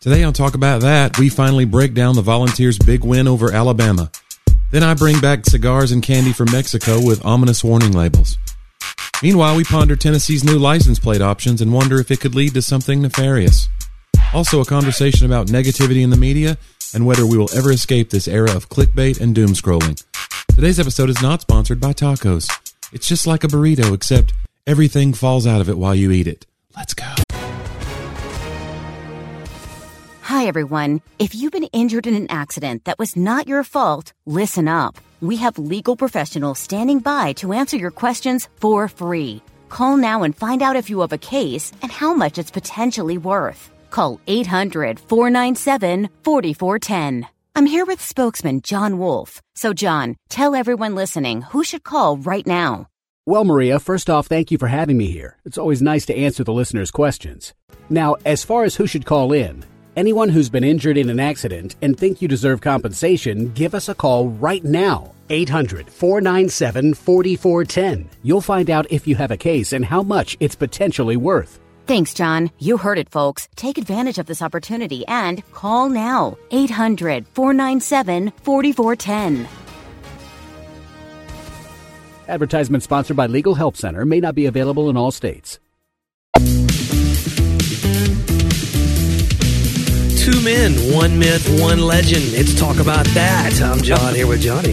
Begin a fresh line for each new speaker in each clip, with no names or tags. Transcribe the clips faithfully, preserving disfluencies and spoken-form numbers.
Today on Talk About That, we finally break down the Volunteers' big win over Alabama. Then I bring back cigars and candy from Mexico with ominous warning labels. Meanwhile, we ponder Tennessee's new license plate options and wonder if it could lead to something nefarious. Also, a conversation about negativity in the media and whether we will ever escape this era of clickbait and doom scrolling. Today's episode is not sponsored by tacos. It's just like a burrito, except everything falls out of it while you eat it. Let's go.
Hi, everyone. If you've been injured in an accident that was not your fault, listen up. We have legal professionals standing by to answer your questions for free. Call now and find out if you have a case and how much it's potentially worth. Call eight hundred, four nine seven, four four one zero. I'm here with spokesman John Wolf. So, John, tell everyone listening who should call right now.
Well, Maria, first off, thank you for having me here. It's always nice to answer the listeners' questions. Now, as far as who should call in, anyone who's been injured in an accident and think you deserve compensation, give us a call right now. eight hundred, four nine seven, four four one zero. You'll find out if you have a case and how much it's potentially worth.
Thanks, John. You heard it, folks. Take advantage of this opportunity and call now. eight hundred, four nine seven, four four one zero.
Advertisement sponsored by Legal Help Center. May not be available in all states.
Two men, one myth, one legend. It's Talk About That. I'm John here with Johnny.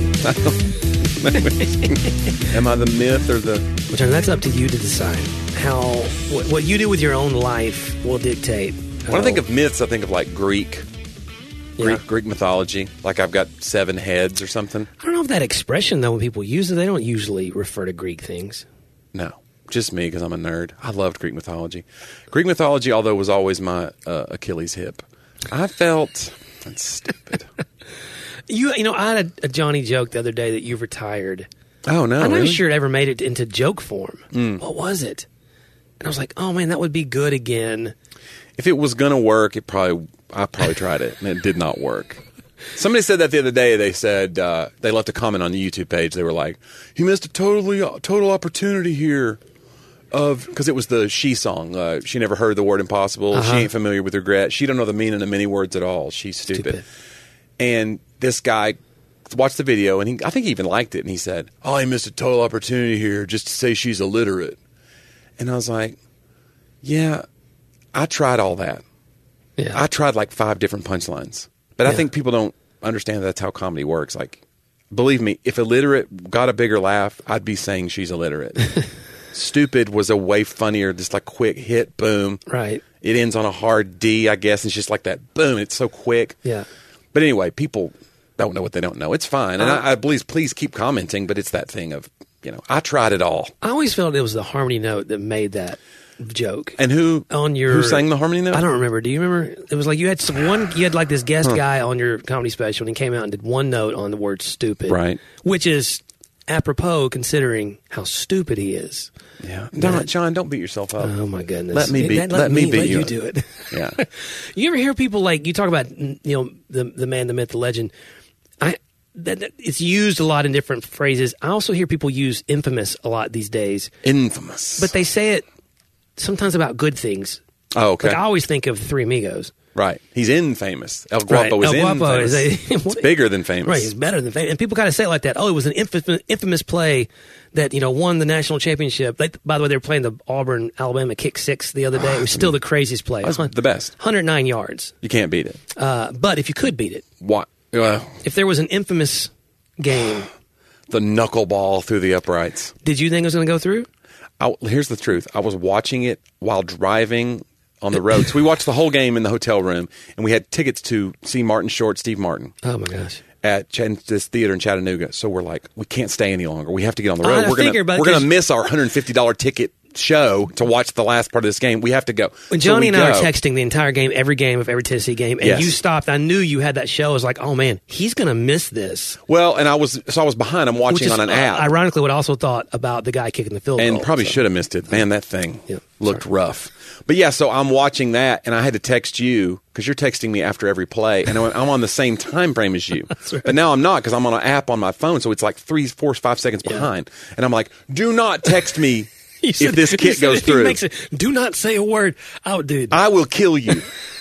Am I the myth or the...
Well, Johnny, that's up to you to decide. How what, what you do with your own life will dictate.
When I think of myths, I think of like Greek,
Yeah.
Greek, Greek mythology. Like I've got seven heads or something.
I don't know if that expression, though, when people use it, they don't usually refer to Greek things.
No, just me because I'm a nerd. I loved Greek mythology. Greek mythology, although, was always my uh, Achilles hip. I felt that's stupid.
You, you know, I had a, a Johnny joke the other day that you retired.
Oh no!
I'm not
really?
sure it ever made it into joke form.
Mm.
What was it? And I was like, oh man, that would be good again.
If it was gonna work, it probably I probably tried it and it did not work. Somebody said that the other day. They said uh, they left a comment on the YouTube page. They were like, "You missed a totally total opportunity here." Of because it was the She song. Uh, she never heard the word impossible.
Uh-huh.
She ain't familiar with regret. She don't know the meaning of many words at all. She's stupid.
Stupid.
And this guy watched the video, and he, I think he even liked it. And he said, "Oh, he missed a total opportunity here just to say she's illiterate." And I was like, "Yeah, I tried all that.
Yeah.
I tried like five different punchlines, but I
Yeah.
think people don't understand that that's how comedy works. Like, believe me, if illiterate got a bigger laugh, I'd be saying she's illiterate." Stupid was a way funnier, just like quick hit, boom.
Right.
It ends on a hard D, I guess. It's just like that, boom. It's so quick.
Yeah.
But anyway, people don't know what they don't know. It's fine. And
Uh,
I, I please, please keep commenting, but it's that thing of, you know, I tried it all.
I always felt it was the harmony note that made that joke.
And who
On your,
who sang the harmony note?
I don't remember. Do you remember? It was like you had some one. You had like this guest guy on your comedy special, and he came out and did one note on the word "stupid,"
Right.
Which is apropos considering how stupid he is.
Yeah.
That-
Don't, John, don't beat yourself up.
Oh my goodness!
Let me beat-
Let,
let me beat
let
you
you
up.
do it.
Yeah.
You ever hear people like you talk about you know the the man, the myth, the legend? I that, that it's used a lot in different phrases. I also hear people use infamous a lot these days,
Infamous.
but they say it sometimes about good things.
Oh, okay.
Like I always think of Three Amigos.
Right. He's infamous. El Guapo
Right.
is
El Guapo
infamous.
is a-
It's bigger than famous.
Right, he's better than famous. And people kind of say it like that. Oh, it was an infamous, infamous play that, you know, won the national championship. Like, by the way, they were playing the Auburn-Alabama kick six the other day. It was still the craziest play.
That's the best.
one hundred nine yards.
You can't beat it.
Uh, but if you could beat it,
What? Well,
if there was an infamous game,
the knuckleball through the uprights.
did you think it was going to go through?
I, here's the truth. I was watching it while driving on the road. So we watched the whole game in the hotel room, and we had tickets to see Martin Short, Steve Martin.
Oh, my gosh.
At Ch- this theater in Chattanooga. So we're like, we can't stay any longer. We have to get on the
I
road. we're
figured,
gonna
but
we're gonna
there's-
miss our one hundred fifty dollars ticket show to watch the last part of this game. We have to go.
When
So
Johnny
we
and I
go.
were texting the entire game, every game of every Tennessee game, and
Yes.
you stopped, I knew you had that show. I was like, oh, man, he's going to miss this.
Well, and I was so I was behind. I'm
Which
watching
is,
on an
uh,
app.
ironically, what I also thought about the guy kicking the field
and
goal.
probably
so.
should have missed it. Man, that thing
Yeah,
looked
sorry.
rough. But yeah, so I'm watching that, and I had to text you because you're texting me after every play, and I'm on the same time frame as you.
That's right.
But now I'm not because I'm on an app on my phone, so it's like three, four, five seconds
Yeah.
behind. And I'm like, do not text me
He
if
said-
this
he
kit
said-
goes
he
through.
makes it, do not say a word. Oh, dude.
I will kill you.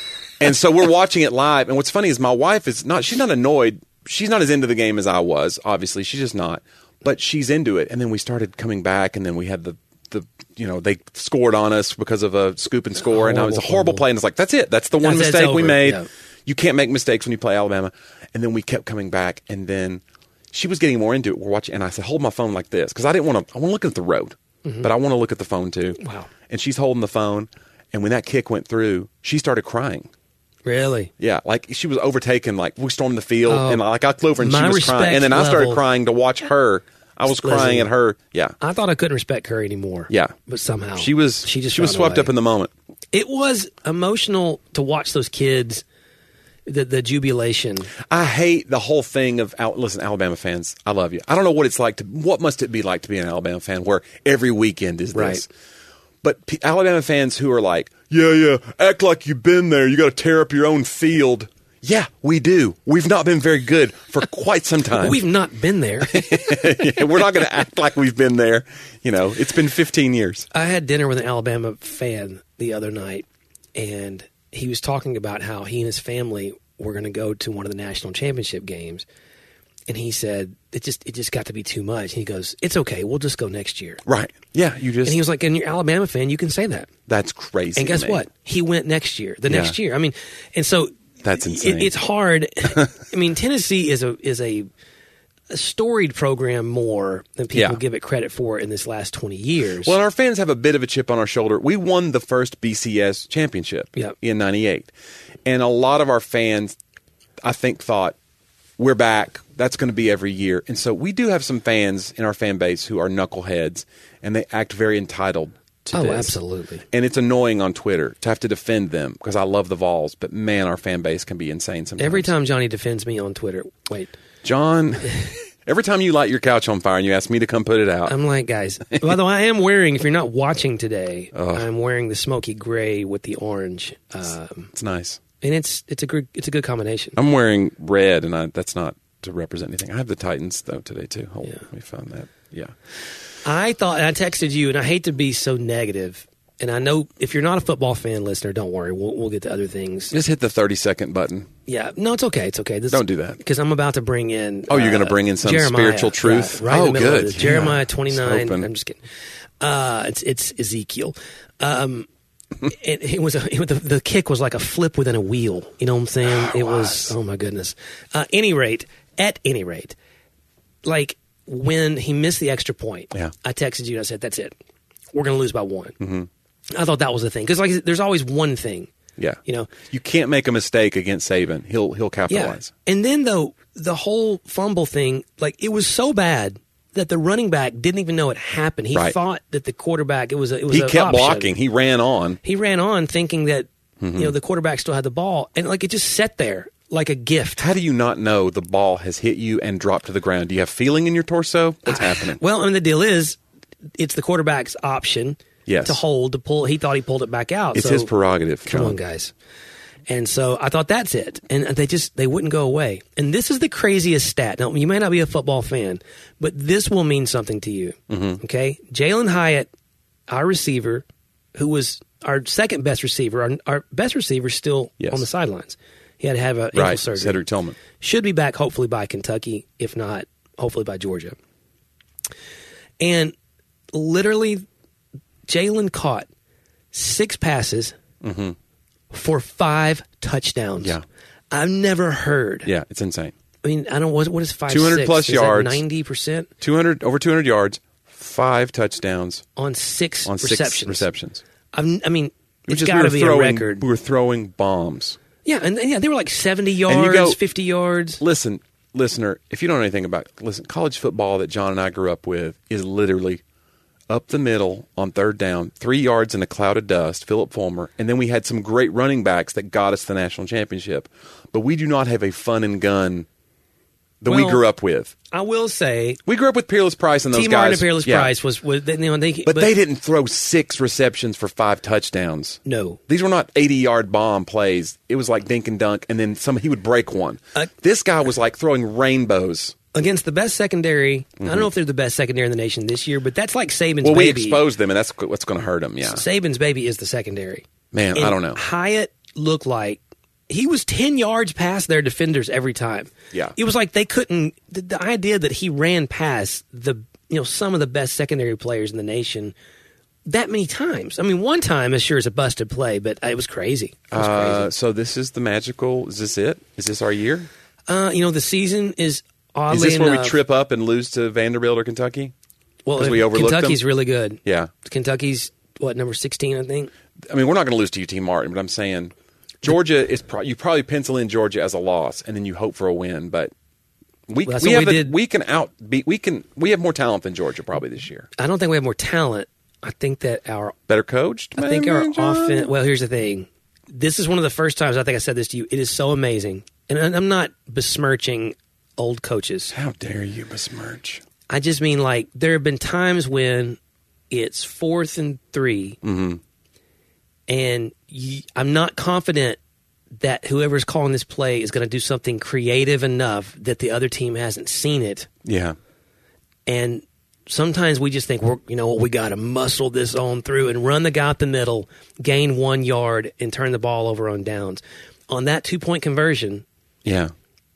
And so we're watching it live. And what's funny is my wife is not, she's not annoyed. She's not as into the game as I was, obviously. She's just not. But she's into it. And then we started coming back, and then we had the, the you know, they scored on us because of a scoop and score. And it was a horrible play. And it's like, that's it. That's the one
That's-
mistake
it's
we
over.
made.
Yeah.
You can't make mistakes when you play Alabama. And then we kept coming back. And then she was getting more into it. We're watching. And I said, hold my phone like this. Because I didn't want to, I want to look at the road. Mm-hmm. But I want to look at the phone too.
Wow.
And she's holding the phone. And when that kick went through, she started crying.
Really?
Yeah, like she was overtaken. Like we stormed the field,
Oh,
and like I looked over and she
my
was crying,
respect
and then I started
level-
crying to watch her. I was
Listen,
crying at her. Yeah,
I thought I couldn't respect her anymore.
yeah.
But somehow.
She was.
She just
she was
found a
swept
way.
up in the moment.
It was emotional to watch those kids, the, the jubilation.
I hate the whole thing of Al- listen, Alabama fans. I love you. I don't know what it's like to. What must it be like to be an Alabama fan where every weekend is this?
Right.
But P- Alabama fans who are like, yeah, yeah, act like you've been there. You got to tear up your own field. Yeah, we do. We've not been very good for quite some time.
We've not been there.
Yeah, we're not going to act like we've been there. You know, it's been fifteen years.
I had dinner with an Alabama fan the other night, and he was talking about how he and his family were going to go to one of the national championship games. And he said, it just it just got to be too much. And he goes, it's okay. We'll just go next year.
Right. Yeah, you just.
And he was like, and you're an Alabama fan, you can say that.
That's crazy.
And guess
to me.
what? He went next year, the
Yeah.
next year. I mean, and so
That's insane.
It, it's hard. I mean, Tennessee is a is a, a storied program more than people
Yeah.
give it credit for in this last twenty years.
Well, our fans have a bit of a chip on our shoulder. We won the first B C S championship
Yep.
in ninety-eight. And a lot of our fans, I think, thought, we're back. That's going to be every year. And so we do have some fans in our fan base who are knuckleheads, and they act very entitled to
Oh,
this.
absolutely.
And it's annoying on Twitter to have to defend them because I love the Vols, but man, our fan base can be insane sometimes.
Every time Johnny defends me on Twitter, wait,
John, every time you light your couch on fire and you ask me to come put it out,
I'm like, guys, by the way, I am wearing, if you're not watching today, I'm wearing the smoky gray with the orange. Um,
it's nice.
and it's it's a good it's a good combination.
I'm wearing red, and I, that's not to represent anything. I have the Titans, though, today, too. Hold
Yeah.
on, let me find that. Yeah.
I thought, and I texted you, and I hate to be so negative, and I know if you're not a football fan listener, don't worry, we'll, we'll get to other things.
Just hit the thirty-second button.
Yeah, no, it's okay, it's okay. This,
Don't do that.
because I'm about to bring in.
Oh, you're
uh,
gonna bring in some
Jeremiah,
spiritual truth?
right, right in
Oh,
the middle of
good.
this. Jeremiah
Yeah.
twenty-nine.
Just
I'm just kidding. Uh, it's it's Ezekiel. Um, it, it was a, it, was- the, the kick was like a flip within a wheel. You know what I'm saying? It was. Oh my goodness. Uh, any rate, at any rate, like when he missed the extra point,
Yeah.
I texted you and I said, "That's it. We're going to lose by one." Mm-hmm. I thought that was the thing because like there's always one thing.
Yeah.
You know.
You can't make a mistake against Saban. He'll he'll capitalize.
Yeah. And then though the whole fumble thing, like it was so bad that the running back didn't even know it happened. He
Right.
thought that the quarterback it was a, it was
He
a
kept
option.
blocking. He ran on.
He ran on thinking that
Mm-hmm.
you know the quarterback still had the ball, and like it just sat there like a gift.
How do you not know the ball has hit you and dropped to the ground? Do you have feeling in your torso? What's happening?
Well, I mean the deal is, it's the quarterback's option
Yes.
to hold to pull. He thought he pulled it back out.
It's
so,
his prerogative.
Come
John.
on, guys. And so I thought that's it. And they just, they wouldn't go away. And this is the craziest stat. Now, you may not be a football fan, but this will mean something to you.
Mm-hmm.
Okay? Jalen Hyatt, our receiver, who was our second best receiver, our, our best receiver still
Yes.
on the sidelines. He had to have an ankle
Right.
surgery.
Cedric Tillman.
Should be back hopefully by Kentucky, if not, hopefully by Georgia. And literally, Jalen caught six passes for five touchdowns.
Yeah.
I've never heard.
Yeah, it's insane.
I mean, I don't. What, what is five?
two hundred
six?
plus
Is that
yards.
ninety percent
two hundred over two hundred yards, five touchdowns
on six
on
receptions.
six receptions.
I'm, I mean,
Which
it's
is-
got
we
to
were
be
throwing,
a record.
We were throwing bombs.
Yeah, and, and yeah, they were like seventy yards,
you go-
fifty yards.
Listen, listener, if you don't know anything about listen, college football that John and I grew up with is literally up the middle on third down, three yards in a cloud of dust, Philip Fulmer, and then we had some great running backs that got us the national championship. But we do not have a fun and gun that we
Well,
grew up with.
I will say,
We grew up with Peerless Price and those
T.
guys.
Martin and Peerless
Yeah.
Price was, was they, you know, they,
But, they didn't throw six receptions for five touchdowns.
No.
These were not eighty-yard bomb plays. It was like dink and dunk, and then some. He would break one.
Uh,
this guy was like throwing rainbows.
against the best secondary. I don't know if they're the best secondary in the nation this year, but that's like Saban's
Well, we
baby.
exposed them, and that's what's going to hurt them. Yeah,
Saban's baby is the secondary.
man,
And
I don't know.
Hyatt looked like he was ten yards past their defenders every time.
Yeah.
It was like they couldn't the, the idea that he ran past the you know some of the best secondary players in the nation that many times. I mean, one time, as sure as a busted play, but it was crazy. It was
Uh,
crazy.
so this is the magical. Is this it? Is this our year?
Uh, you know, the season is oddly
Is this where we
enough-
trip up and lose to Vanderbilt or Kentucky?
Well,
'Cause we overlooked
Kentucky's
them?
really good.
Yeah.
Kentucky's what number sixteen, I think.
I mean, we're not going to lose to U T Martin, but I'm saying Georgia is. Pro- you probably pencil in Georgia as a loss, and then you hope for a win. But we
Well, that's
we
what
have
we
the-
did.
we can outbeat. We can we have more talent than Georgia probably this year.
I don't think we have more talent. I think that our
Better coached.
I think
maybe,
our
John?
offense. Well, here's the thing. This is one of the first times I think I said this to you. It is so amazing, and I'm not besmirching old coaches.
How dare you besmirch?
I just mean like there have been times when it's fourth and 3
Mm-hmm.
and you, I'm not confident that whoever's calling this play is going to do something creative enough that the other team hasn't seen it.
Yeah.
And sometimes we just think, we're, you know what, we got to muscle this on through and run the guy up the middle, gain one yard, and turn the ball over on downs. On that two-point conversion,
Yeah.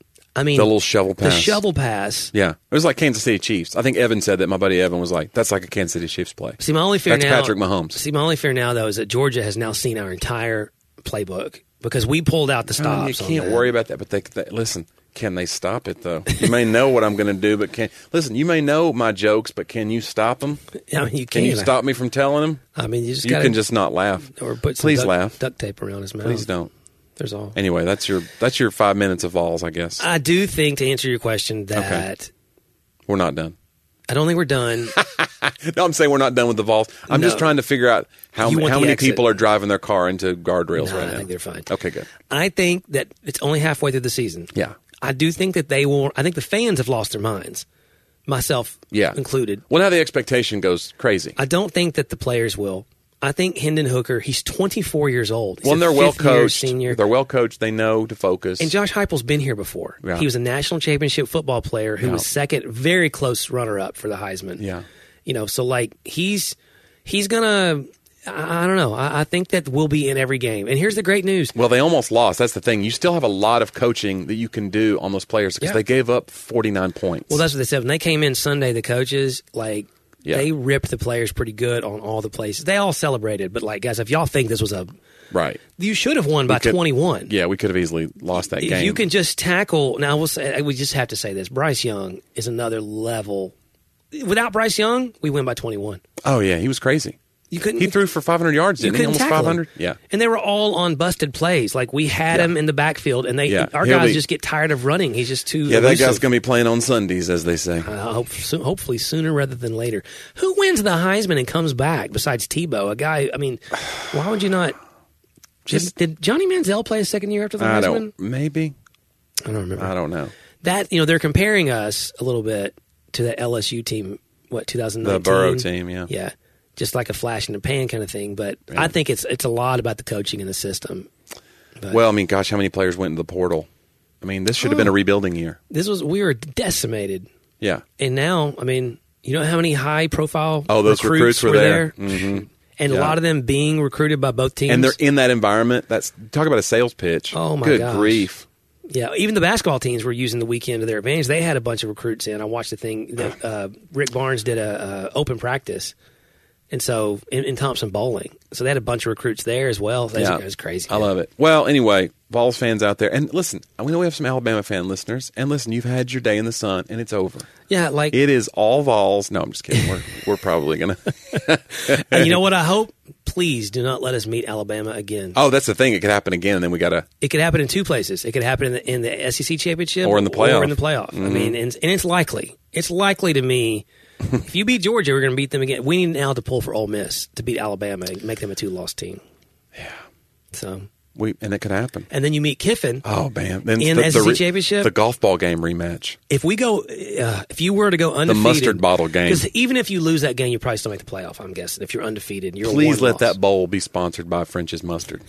I mean,
The little shovel
the
pass.
shovel pass.
Yeah. It was like Kansas City Chiefs. I think Evan said that. My buddy Evan was like, that's like a Kansas City Chiefs play.
See, my only fear
That's
now,
Patrick Mahomes.
See, my only fear now, though, is that Georgia has now seen our entire playbook because we pulled out the
John,
stops.
you
on
can't
that.
worry about that, but they, they listen. Can they stop it though? You may know what I'm going to do, but can listen. You may know my jokes, but can you stop them?
I mean, you
Can
can.
you stop me from telling them?
I mean, you just
You
gotta,
can just not laugh.
or put some
Please
duct,
laugh.
duct tape around his mouth.
Please don't.
There's all.
Anyway, that's your that's your five minutes of Vols, I guess.
I do think, to answer your question, that
We're not done.
I don't think we're done.
No, I'm saying we're not done with the Vols. I'm
No.
just trying to figure out how
You
ma-
want
how
the
many
exit.
people are driving their car into guardrails
No,
right
I
now.
think they're fine.
Okay, good.
I think that it's only halfway through the season.
Yeah.
I do think that they will. I think the fans have lost their minds, myself
Yeah.
included.
Well, now the expectation goes crazy.
I don't think that the players will. I think Hendon Hooker, he's twenty-four years old. He's
Well, and
a
they're well
fifth-year
coached.
Senior.
They're well coached. They know to focus.
And Josh Heupel's been here before.
Yeah.
He was a national championship football player who
Yeah.
was second, very close runner-up for the Heisman.
Yeah.
You know, so like he's he's gonna. I, I don't know. I, I think that we'll be in every game. And here's the great news.
Well, they almost lost. That's the thing. You still have a lot of coaching that you can do on those players because
Yeah.
they gave up forty-nine points.
Well, that's what they said when they came in Sunday. The coaches like.
Yeah.
They ripped the players pretty good on all the places. They all celebrated, but like guys, if y'all think this was a,
right.
you should have won by
could-
twenty-one.
Yeah, we could have easily lost that
If
game.
you can just tackle, now we'll say, we just have to say this: Bryce Young is another level. Without Bryce Young, we win by twenty-one.
Oh yeah, he was crazy.
You couldn't.
He threw for five hundred yards,
You
didn't he?
couldn't
Almost
tackle
five
him.
hundred. Yeah.
And they were all on busted plays. Like we had
Yeah.
him in the backfield, and they
Yeah.
our
He'll
guys
be-
just get tired of running. He's just too.
Yeah, that
elusive.
guy's going to be playing on Sundays, as they say.
Uh, hope, so, hopefully sooner rather than later. Who wins the Heisman and comes back besides Tebow? A guy. I mean, why would you not? Just did Johnny Manziel play a second year after the
I
Heisman?
don't. Maybe.
I don't remember.
I don't know.
That you know they're comparing us a little bit to that L S U team. What two thousand nineteen?
The Burrow team, yeah.
Yeah, just like a flash in the pan kind of thing. But
Yeah.
I think it's it's a lot about the coaching and the system. But
Well, I mean, gosh, how many players went into the portal? I mean, this should have been a rebuilding year.
this was we were decimated,
Yeah.
and now I mean, you know how many high profile
Oh, those recruits, were there.
there?
hmm
And
Yeah.
a lot of them being recruited by both teams.
And they're in that environment. That's talk about a sales pitch.
Oh, my
Good
gosh.
grief.
Yeah, even the basketball teams were using the weekend to their advantage. They had a bunch of recruits in. I watched the thing that uh, Rick Barnes did a, a open practice, and so in, in Thompson Bowling, so they had a bunch of recruits there as well. That was,
Yeah.
it was crazy.
I love it. Well, anyway, Vols fans out there, and listen, we know we have some Alabama fan listeners, and listen, you've had your day in the sun, and it's over.
Yeah, like
It is all Vols. No, I'm just kidding. We're we're probably gonna.
and you know what? I hope. Please do not let us meet Alabama again.
Oh, that's the thing. It could happen again, and then we gotta.
It could happen in two places. It could happen in the, in the S E C championship
Or in the playoff.
Or in the playoff. I mean, and, and it's likely. It's likely to me. If you beat Georgia, we're going to beat them again. We need now to pull for Ole Miss to beat Alabama and make them a two-loss team.
Yeah.
So,
We and it could happen.
and then you meet Kiffin.
Oh man! Then
In
the,
S E C
the re-
championship?
the golf ball game rematch.
If we go, uh, if you were to go undefeated,
mustard bottle game.
because even if you lose that game, you probably still make the playoff. I'm guessing if you're undefeated, you're a
Please
one
let
loss.
that bowl be sponsored by French's Mustard.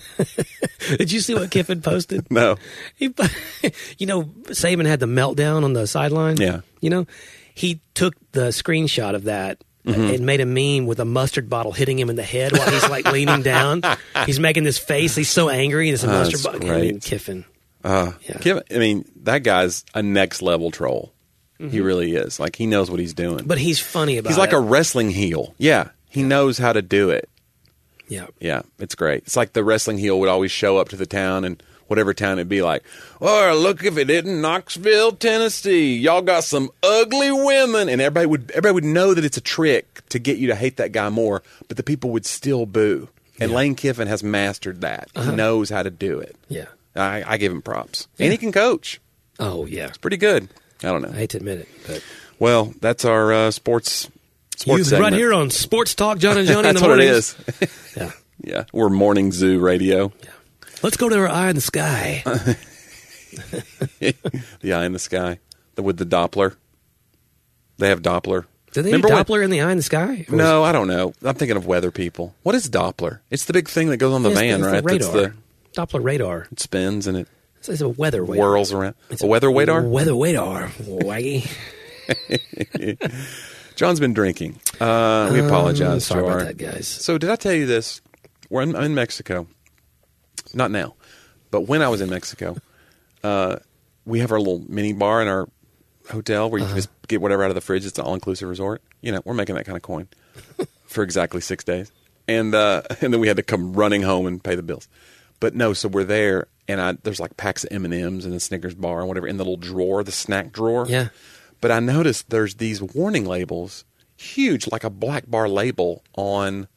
Did you see what Kiffin posted?
No.
He, you know, Saban had the meltdown on the sideline.
Yeah.
You know, he took the screenshot of that
Mm-hmm.
and made a meme with a mustard bottle hitting him in the head while he's like leaning down. He's making this face. He's so angry. There's a
Oh,
mustard
that's
bottle. I
great.
mean, Kiffin.
Uh,
Yeah.
Kiffin, I mean, that guy's a next level troll. He really is. Like, he knows what he's doing.
But he's funny about
he's like
it.
a wrestling heel. Yeah. He knows how to do it.
Yeah.
Yeah. It's great. It's like the wrestling heel would always show up to the town, and whatever town it'd be like, oh, look if it isn't Knoxville, Tennessee. Y'all got some ugly women. And everybody would everybody would know that it's a trick to get you to hate that guy more, but the people would still boo. And
Yeah.
Lane Kiffin has mastered that.
Uh-huh.
He knows how to do it.
Yeah.
I, I give him props. And he can coach.
Oh, yeah.
Pretty good. I don't know.
I hate to admit it, but
Well, that's our uh, sports sports
you
segment.
right here on Sports Talk, John and Johnny in
That's
the
what it
mornings.
is.
Yeah.
Yeah, we're morning zoo radio.
Let's go to our eye in the sky.
The eye in the sky, the, with the Doppler. They have Doppler.
Do they
Remember
need
when-
Doppler in the eye in the sky? Or
No, I don't know. I'm thinking of weather people. What is Doppler? It's the big thing that goes on the
is-
van,
it's
right?
The
That's
radar.
the
Doppler radar.
it spins and it
It's, it's a weather radar.
whirls around.
It's
a weather radar.
Weather radar. Waggy.
John's been drinking. Uh, we apologize.
sorry
to
about
our-
that, guys.
So did I tell you this? We're in, I'm in Mexico. Not now, but when I was in Mexico, uh, we have our little mini bar in our hotel where you
Uh-huh.
can just get whatever out of the fridge. It's an all-inclusive resort. You know, we're making that kind of coin for exactly six days. And uh, and then we had to come running home and pay the bills. But no, so we're there, and I, there's like packs of M and M's and a Snickers bar and whatever in the little drawer, the snack drawer.
Yeah.
But I noticed there's these warning labels, huge, like a black bar label on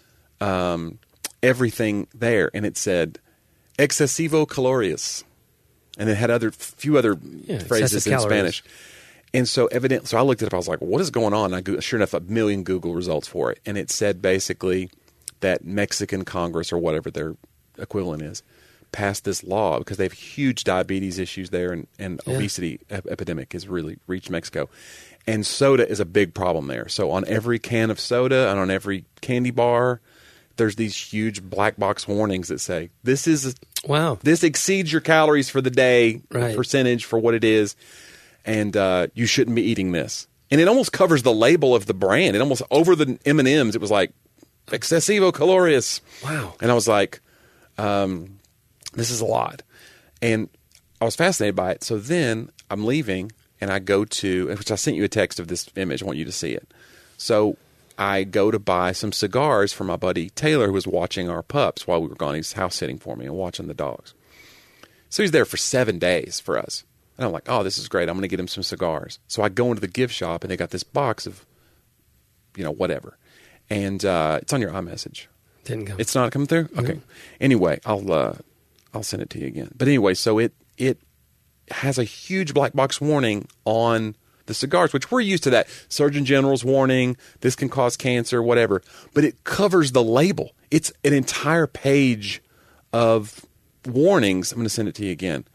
um, everything there, and it said "excesivo calorias," and it had other few other
Yeah,
phrases
excessive
in
calories.
Spanish. And so, evident. So I looked it up. I was like, "What is going on?" And I go, sure enough, a million Google results for it, and it said basically that Mexican Congress or whatever their equivalent is passed this law because they have huge diabetes issues there, and, and
Yeah.
obesity ep- epidemic has really reached Mexico. And soda is a big problem there. So on every can of soda and on every candy bar, there's these huge black box warnings that say this is
Wow.
this exceeds your calories for the day
Right.
percentage for what it is, and uh, you shouldn't be eating this. And it almost covers the label of the brand. It almost over the M and M's. It was like excessivo calorias.
Wow.
And I was like, um, this is a lot. And I was fascinated by it. So then I'm leaving and I go to, which I sent you a text of this image. I want you to see it. So I go to buy some cigars for my buddy Taylor, who was watching our pups while we were gone. He's house sitting for me and watching the dogs. So he's there for seven days for us. And I'm like, oh, this is great. I'm going to get him some cigars. So I go into the gift shop and they got this box of, you know, whatever. And uh, it's on your iMessage.
Didn't come.
It's not coming through? Okay. Anyway, I'll uh, I'll send it to you again. But anyway, so it it has a huge black box warning on the cigars, which we're used to that. Surgeon General's warning, this can cause cancer, whatever. But it covers the label. It's an entire page of warnings. I'm going to send it to you again.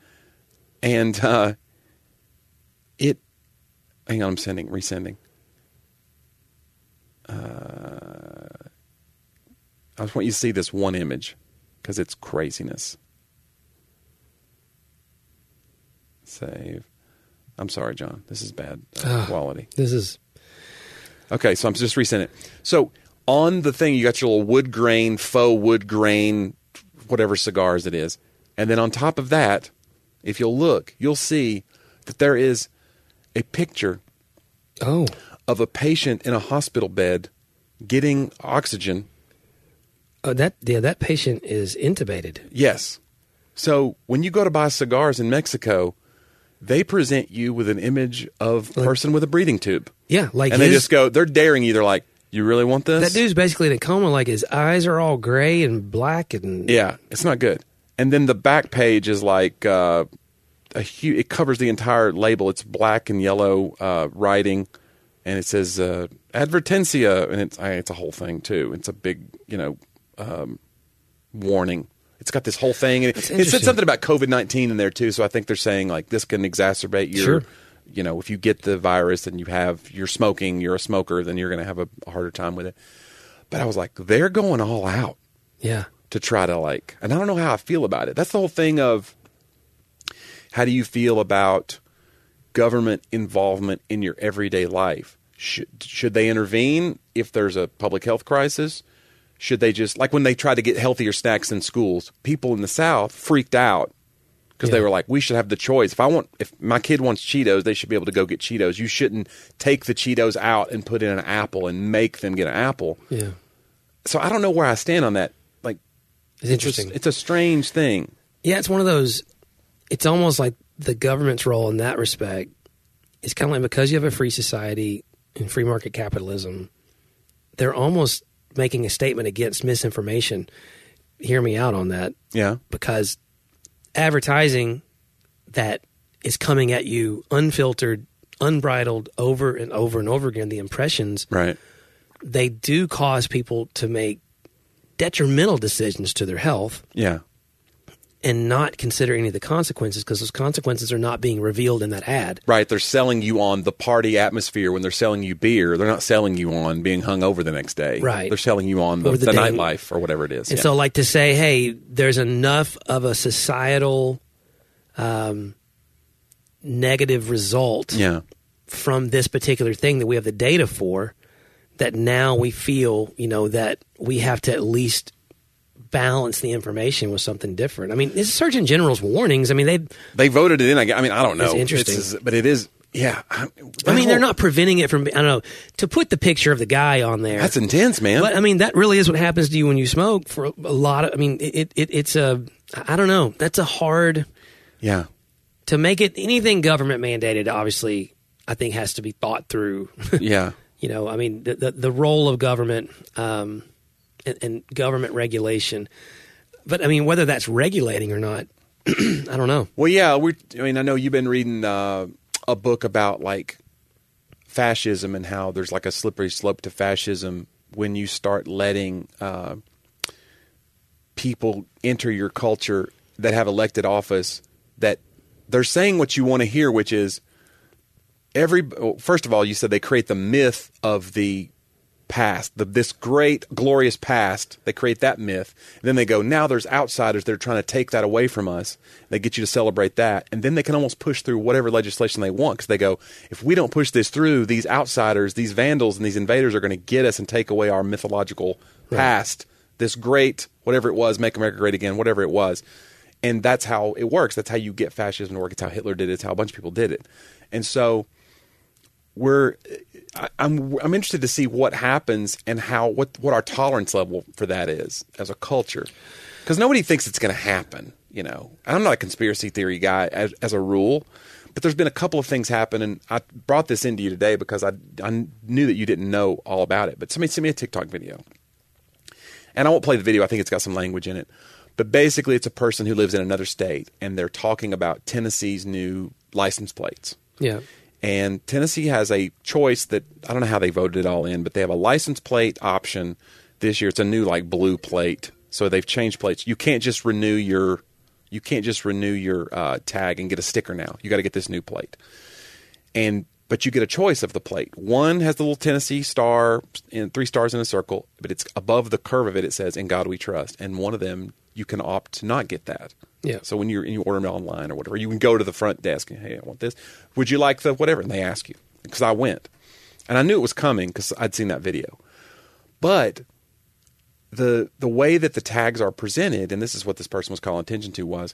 And uh, it, hang on, I'm sending, resending. Uh, I just want you to see this one image because it's craziness. Save. I'm sorry, John. This is bad uh, quality.
This is
Okay, so I'm just resending it. So on the thing, you got your little wood grain, faux wood grain, whatever cigars it is. And then on top of that, if you'll look, you'll see that there is a picture
oh
of a patient in a hospital bed getting oxygen.
oh that yeah that patient is intubated.
Yes. So when you go to buy cigars in Mexico, they present you with an image of a person with a breathing tube.
Yeah, like
And they
his-
just go, they're daring you. They're like, you really want this?
that dude's basically in a coma. Like his eyes are all gray and black and
Yeah, it's not good. And then the back page is like uh, a huge, it covers the entire label. It's black and yellow uh, writing, and it says uh, advertencia, and it's I, it's a whole thing too. It's a big, you know, um, warning. It's got this whole thing, and it, it said
interesting.
something about COVID nineteen in there too. So I think they're saying like this can exacerbate your,
Sure.
you know, if you get the virus and you have you're smoking, you're a smoker, then you're going to have a, a harder time with it. But I was like, they're going all out
yeah.
to try to like, and I don't know how I feel about it. That's the whole thing of how do you feel about government involvement in your everyday life? Should, should they intervene if there's a public health crisis? Should they just, like when they tried to get healthier snacks in schools, people in the South freaked out because
Yeah.
they were like, we should have the choice. If I want, if my kid wants Cheetos, they should be able to go get Cheetos. You shouldn't take the Cheetos out and put in an apple and make them get an apple.
Yeah.
So I don't know where I stand on that. Like,
It's interesting.
It's, it's a strange thing.
Yeah, it's one of those, it's almost like the government's role in that respect is kind of like because you have a free society and free market capitalism, they're almost making a statement against misinformation. Hear me out on that.
Yeah.
Because advertising that is coming at you unfiltered, unbridled over and over and over again, the impressions,
Right.
they do cause people to make detrimental decisions to their health
Yeah.
and not consider any of the consequences because those consequences are not being revealed in that ad.
Right. They're selling you on the party atmosphere when they're selling you beer. They're not selling you on being hungover the next day.
Right.
They're selling you on the,
Or the
the
day-
nightlife or whatever it is.
And
Yeah.
so, like to say, hey, there's enough of a societal um, negative result
yeah.
from this particular thing that we have the data for that now we feel, you know, that we have to at least balance the information with something different. I mean, it's Surgeon General's warnings. I mean, they
They voted it in. I gu- I mean, I don't know.
It's interesting.
It's- but it is, yeah. I,
I mean, they're not preventing it from, I don't know, to put the picture of the guy on there.
That's intense, man.
But I mean, that really is what happens to you when you smoke for a lot of, I mean, it, it it's a, I don't know, that's a hard,
yeah.
to make it anything government mandated, obviously, I think has to be thought through.
Yeah.
You know, I mean, the, the, the role of government um, and, and government regulation. But I mean, whether that's regulating or not, I don't know.
Well, yeah. We. I mean, I know you've been reading uh, a book about like fascism and how there's like a slippery slope to fascism when you start letting uh, people enter your culture that have elected office that they're saying what you want to hear, which is every. First of all, you said they create the myth of the past, the, this great, glorious past. They create that myth. And then they go, now there's outsiders that are trying to take that away from us. They get you to celebrate that. And then they can almost push through whatever legislation they want because they go, if we don't push this through, these outsiders, these vandals, and these invaders are going to get us and take away our mythological past, this great, whatever it was, make America great again, whatever it was. And that's how it works. That's how you get fascism to work. It's how Hitler did it. It's how a bunch of people did it. And so we're, I, I'm, I'm interested to see what happens and how, what, what our tolerance level for that is as a culture. Because nobody thinks it's going to happen, you know. I'm not a conspiracy theory guy as, as a rule, but there's been a couple of things happen, and I brought this into you today because I, I knew that you didn't know all about it. But somebody sent me a TikTok video. And I won't play the video. I think it's got some language in it. But basically, it's a person who lives in another state, and they're talking about Tennessee's new license plates.
Yeah.
And Tennessee has a choice that, I don't know how they voted it all in, but they have a license plate option this year. It's a new, like, blue plate. So they've changed plates. You can't just renew your, you can't just renew your uh, tag and get a sticker now. You got to get this new plate. And but you get a choice of the plate. One has the little Tennessee star, and three stars in a circle, but it's above the curve of it. It says, "In God We Trust." And one of them, you can opt to not get that.
Yeah.
So when you're you order them online or whatever, you can go to the front desk and, hey, I want this. Would you like the whatever? And they ask you. Because I went, and I knew it was coming because I'd seen that video. But the the way that the tags are presented, and this is what this person was calling attention to, was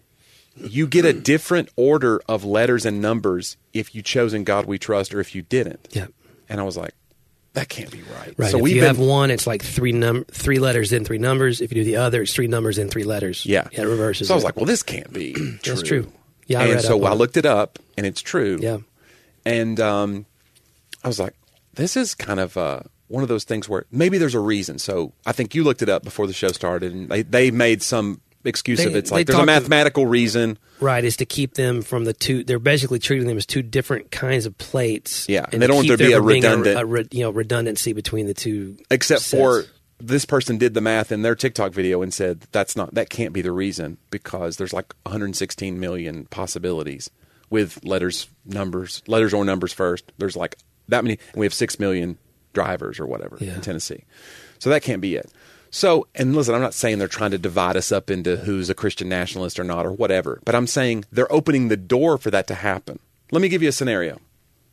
you get a different order of letters and numbers if you chose "In God We Trust" or if you didn't.
Yeah.
And I was like, that can't be right.
Right.
So
if
we've
you
been,
have one, it's like three num three letters, then three numbers. If you do the other, it's three numbers, then three letters.
yeah,
Yeah, it reverses.
So I was
it.
like, well, this can't be true.
That's true. Yeah, I
and
read
so
up on
I
it.
looked it up, and it's true.
Yeah.
And um, I was like, this is kind of uh, one of those things where maybe there's a reason. So I think you looked it up before the show started, and they, they made some excuse
They-
of it. It's
they
like there's a
talked of-
mathematical reason.
Right, is to keep them from the two. They're basically treating them as two different kinds of plates.
Yeah, and
and
they
to
don't want
keep
there to be
there
a
from being
redundant-
a, re- you know, redundancy between the two.
Except
sets.
for this person did the math in their TikTok video and said that's not that can't be the reason because there's like one hundred sixteen million possibilities with letters, numbers, letters or numbers first. There's like that many, and we have six million drivers or whatever
Yeah.
in Tennessee, so that can't be it. So, and listen, I'm not saying they're trying to divide us up into who's a Christian nationalist or not or whatever, but I'm saying they're opening the door for that to happen. Let me give you a scenario.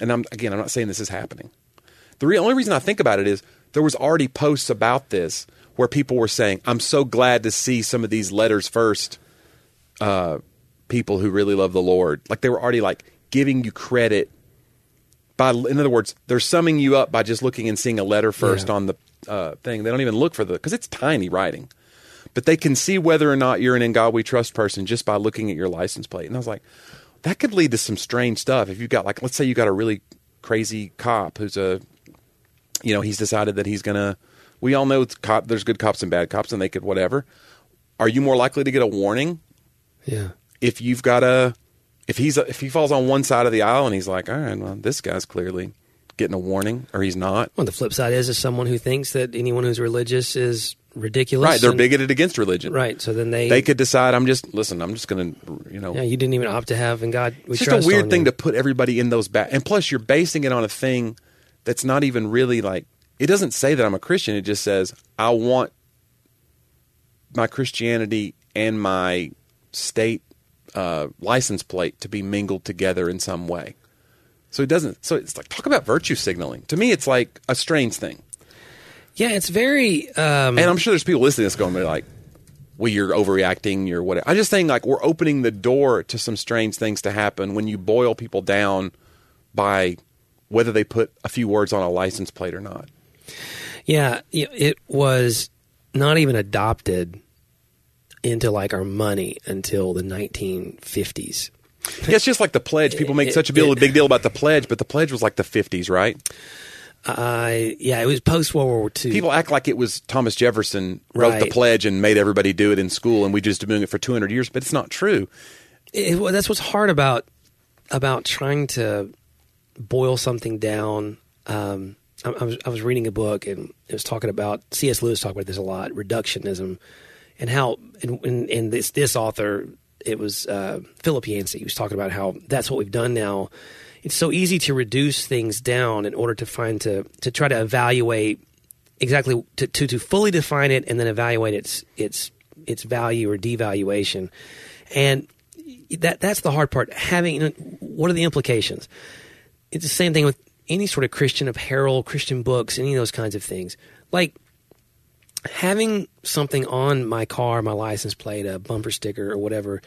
and I'm again, I'm not saying this is happening. The re- only reason I think about it is there was already posts about this where people were saying, I'm so glad to see some of these letters first uh, people who really love the Lord. Like they were already like giving you credit. By, in other words, they're summing you up by just looking and seeing a letter first yeah. on the uh, thing. They don't even look for the, because it's tiny writing. But they can see whether or not you're an In God We Trust person just by looking at your license plate. And I was like, that could lead to some strange stuff. If you've got like, let's say you got a really crazy cop who's a, you know, he's decided that he's going to, we all know it's cop, there's good cops and bad cops and they could whatever. Are you more likely to get a warning?
Yeah.
If you've got a, if he's, a, if he falls on one side of the aisle and he's like, all right, well, this guy's clearly getting a warning or he's not.
Well, the flip side is, is someone who thinks that anyone who's religious is ridiculous.
Right. They're
and,
bigoted against religion.
Right. So then they,
they could decide, I'm just, listen, I'm just going to, you know.
Yeah. You didn't even opt to have In God We
It's
Trust.
just a weird thing
you.
to put everybody in those back. And plus you're basing it on a thing that's not even really like, it doesn't say that I'm a Christian. It just says, I want my Christianity and my state uh, license plate to be mingled together in some way. So it doesn't, so it's like, talk about virtue signaling. To me, it's like a strange thing.
Yeah, it's very... Um,
and I'm sure there's people listening to this going, like, well, you're overreacting, you're whatever. I'm just saying, like, we're opening the door to some strange things to happen when you boil people down by whether they put a few words on a license plate or not.
Yeah, it was not even adopted into like our money until the nineteen fifties.
Yeah, it's just like the pledge. People make
it,
such a big,
it,
big deal about the pledge, but the pledge was like the fifties, right?
Uh, yeah, it was post World War Two.
People act like it was Thomas Jefferson wrote
right.
the pledge and made everybody do it in school, and we just been doing it for two hundred years, but it's not true.
It, well, that's what's hard about about trying to boil something down. Um, I, I was I was reading a book and it was talking about C S Lewis talked about this a lot, reductionism, and how and, and, and this this author it was uh, Philip Yancey. He was talking about how that's what we've done now. It's so easy to reduce things down in order to find to to try to evaluate exactly to, to, to fully define it and then evaluate its its its value or devaluation, and that that's the hard part. Having you know, what are the implications? It's the same thing with any sort of Christian apparel, Christian books, any of those kinds of things. Like having something on my car, my license plate, a bumper sticker or whatever.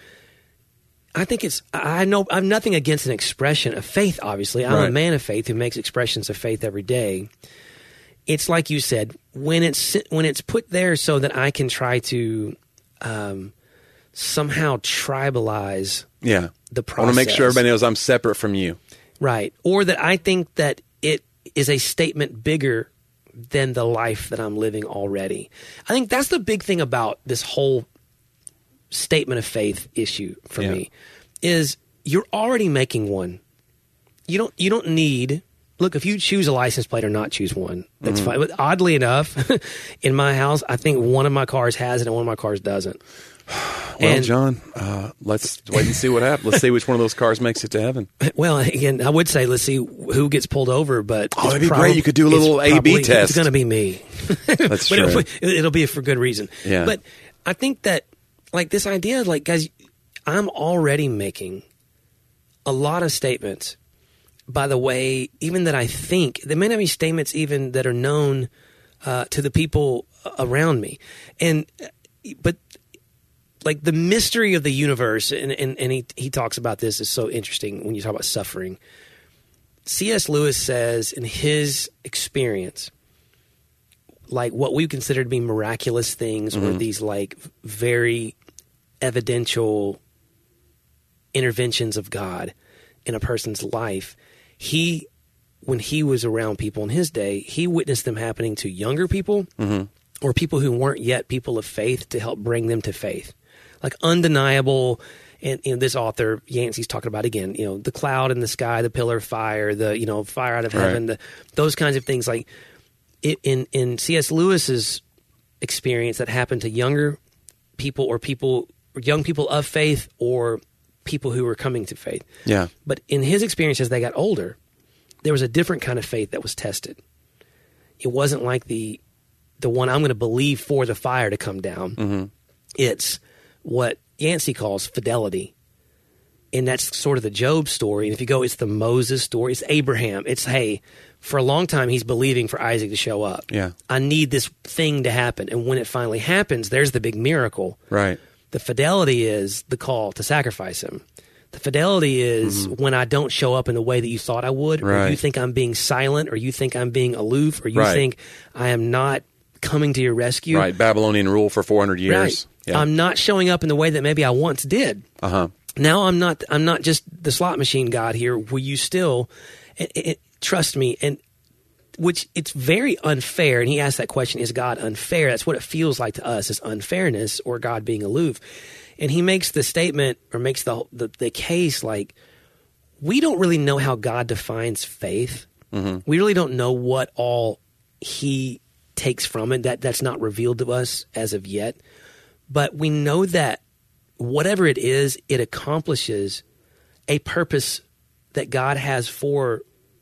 I think it's, I know, I have nothing against an expression of faith, obviously. I'm
right.
a man of faith who makes expressions of faith every day. It's like you said, when it's, when it's put there so that I can try to um, somehow tribalize
yeah.
the process.
I want to make sure everybody knows I'm separate from you.
Right. Or that I think that it is a statement bigger than the life that I'm living already. I think that's the big thing about this whole statement of faith issue for
yeah.
me is you're already making one. You don't you don't need look if you choose a license plate or not choose one, that's mm-hmm. fine. But oddly enough, in my house, I think one of my cars has it and one of my cars doesn't.
Well,
and,
John, uh, let's wait and see what happens. Let's see which one of those cars makes it to heaven.
Well, again, I would say let's see who gets pulled over, but
oh, it'd be great. You could do a little A B test.
It's going to be me.
That's
but
true.
It'll, it'll be for good reason.
Yeah.
But I think that, like, this idea, like, guys, I'm already making a lot of statements by the way, even that I think. There may not be statements even that are known uh, to the people around me. And, but, like the mystery of the universe, and, and, and he, he talks about this, is so interesting when you talk about suffering. C S Lewis says in his experience, like what we consider to be miraculous things mm-hmm. or these like very evidential interventions of God in a person's life, he, when he was around people in his day, he witnessed them happening to younger people mm-hmm. or people who weren't yet people of faith to help bring them to faith. Like undeniable, and you know, this author Yancey's talking about again, you know, the cloud in the sky, the pillar of fire, the you know fire out of heaven, right. the, those kinds of things. Like it, in in C S Lewis's experience, that happened to younger people or people, young people of faith, or people who were coming to faith.
Yeah.
But in his experience, as they got older, there was a different kind of faith that was tested. It wasn't like the the one I'm going to believe for the fire to come down. Mm-hmm. It's what Yancey calls fidelity. And that's sort of the Job story. And if you go, it's the Moses story. It's Abraham. It's, hey, for a long time, he's believing for Isaac to show up.
Yeah.
I need this thing to happen. And when it finally happens, there's the big miracle.
Right.
The fidelity is the call to sacrifice him. The fidelity is mm-hmm. when I don't show up in the way that you thought I would,
right.
or you think I'm being silent, or you think I'm being aloof, or you
right.
think I am not coming to your rescue.
Right. Babylonian rule for four hundred years.
Right.
Yeah.
I'm not showing up in the way that maybe I once did.
Uh-huh.
Now I'm not I'm not just the slot machine God here. Will you still it, it, trust me? And which it's very unfair. And he asked that question, is God unfair? That's what it feels like to us, is unfairness or God being aloof. And he makes the statement or makes the the, the case like, we don't really know how God defines faith. Mm-hmm. We really don't know what all he takes from it. That that's not revealed to us as of yet. But we know that whatever it is, it accomplishes a purpose that God has for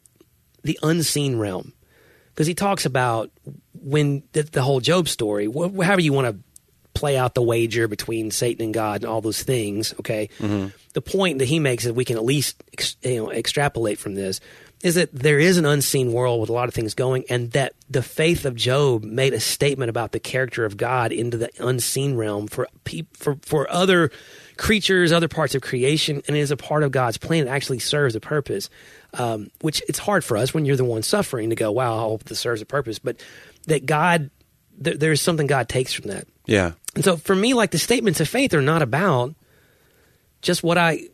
the unseen realm. Because he talks about when the, the whole Job story, wh- however you want to play out the wager between Satan and God and all those things, okay? Mm-hmm. The point that he makes that we can at least ex- you know, extrapolate from this is that there is an unseen world with a lot of things going, and that the faith of Job made a statement about the character of God into the unseen realm for pe- for for other creatures, other parts of creation, and it is a part of God's plan. It actually serves a purpose, um, which it's hard for us when you're the one suffering to go, wow, I hope this serves a purpose. But that God, th- there is something God takes from that.
Yeah.
And so for me, like, the statements of faith are not about just what I...